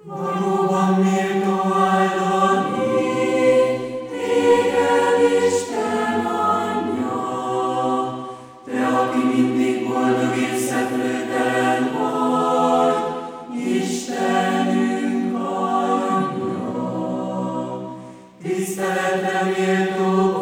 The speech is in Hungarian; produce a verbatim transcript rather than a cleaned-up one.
Valóban méltó áldani téged, Isten Anyja, te, aki mindig boldog és szeplőtelen vagy, Istenünk Anyja. Tiszteletre méltó